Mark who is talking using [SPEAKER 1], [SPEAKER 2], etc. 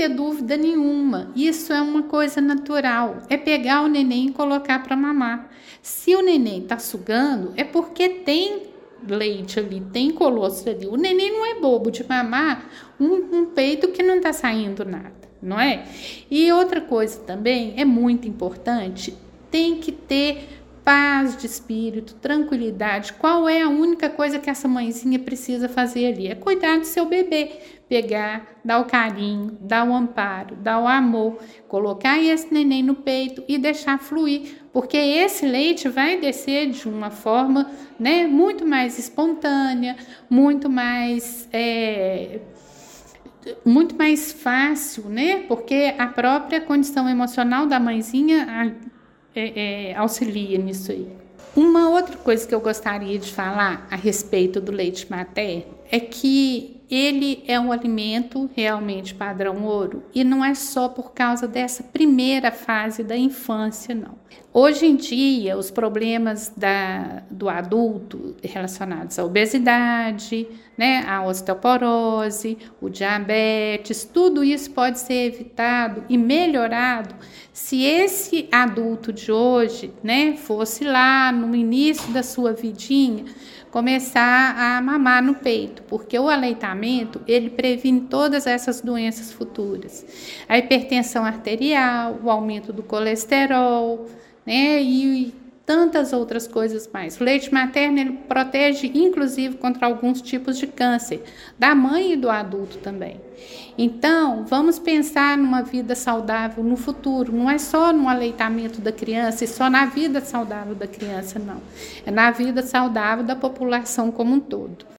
[SPEAKER 1] ter dúvida nenhuma, isso é uma coisa natural, é pegar o neném e colocar para mamar. Se o neném está sugando, é porque tem leite ali, tem colostro ali. O neném não é bobo de mamar um peito que não está saindo nada, não é? E outra coisa também, é muito importante, tem que ter paz de espírito, tranquilidade. Qual é a única coisa que essa mãezinha precisa fazer ali? É cuidar do seu bebê, pegar, dar o carinho, dar o amparo, dar o amor, colocar esse neném no peito e deixar fluir, porque esse leite vai descer de uma forma, né, muito mais espontânea, muito mais fácil, né? Porque a própria condição emocional da mãezinha auxilia nisso aí. Uma outra coisa que eu gostaria de falar a respeito do leite materno é que ele é um alimento realmente padrão ouro e não é só por causa dessa primeira fase da infância, não. Hoje em dia, os problemas do adulto relacionados à obesidade, né, a osteoporose, o diabetes, tudo isso pode ser evitado e melhorado se esse adulto de hoje, né, fosse lá no início da sua vidinha, começar a mamar no peito, porque o aleitamento, ele previne todas essas doenças futuras. A hipertensão arterial, o aumento do colesterol, né, e tantas outras coisas mais. O leite materno, ele protege, inclusive, contra alguns tipos de câncer, da mãe e do adulto também. Então, vamos pensar numa vida saudável no futuro. Não é só no aleitamento da criança e só na vida saudável da criança, não. É na vida saudável da população como um todo.